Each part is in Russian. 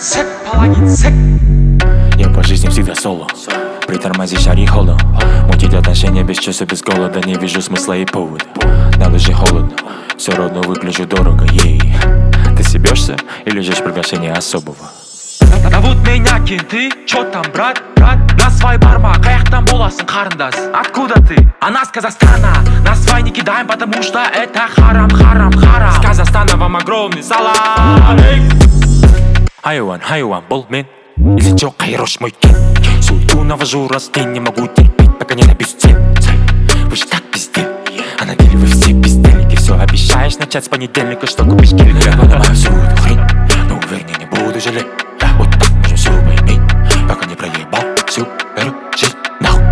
Сек, Палагин, сек. Я по жизни всегда соло. Притормози, шари холодно. Мутить отношения без чувства, без голода. Не вижу смысла и повода. На душе холодно, все равно выгляжу дорого, ей. Ты себешься или ждешь приглашения особого? Зовут меня Кенты, чё там, брат? На свай барма, каяктан боласың, қарындас? Откуда ты? Она с Казахстана. На свай не кидаем, потому что это харам. С Казахстана вам огромный салам. Хайуан, бол мен. Если чё, хайрош мой кен. Суету навожу, раз ты не могу терпеть, пока не набьюсь цель. Вы ж так пиздели, а на деле вы все бездельники. Все обещаешь начать с понедельника, что купишь гелик. Я понимаю всю эту хрень, но уверен, не буду жалеть. Вот так можем все поиметь, пока не проебал всю эту жизнь. Нахуй.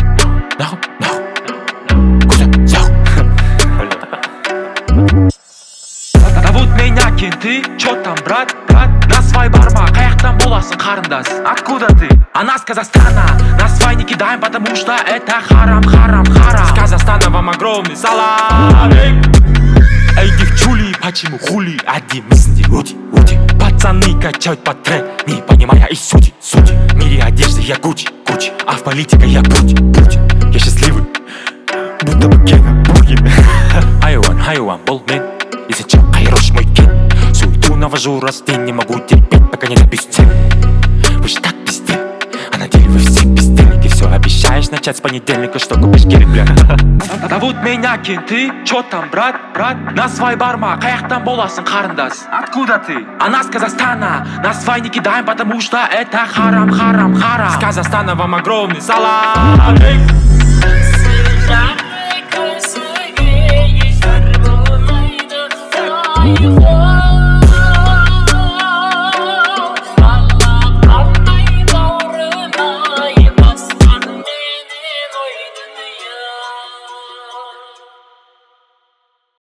Куда взял? Зовут меня Кенты, чё там, брат? На свай барма, каяктан боласың, қарындас? Откуда ты? Она с Казахстана. На свай не кидаем, потому что это харам. С Казахстана вам огромный салам. Эй, девчули, почему хули? Один мысли, уди. Пацаны качают по трек, не понимая и сути. В мире одежды я Гуччи, а в политике я Путин. Я счастливый, будто бы Гена Бургин. Хайуан, бол мен. Если чё, хайрош мой кен. Суету навожу, раз ты не могу терпеть, пока не добьюсь цель. Вы ж так пиздели, а на деле вы все бездельники. Все обещаешь начать с понедельника, что купишь гелик, бля. Зовут меня Кенты, чё там, брат? На свай барма, каяктан боласың, қарындас? Откуда ты? Она с Казахстана. На свай не кидаем, потому что это харам. С Казахстана вам огромный салам.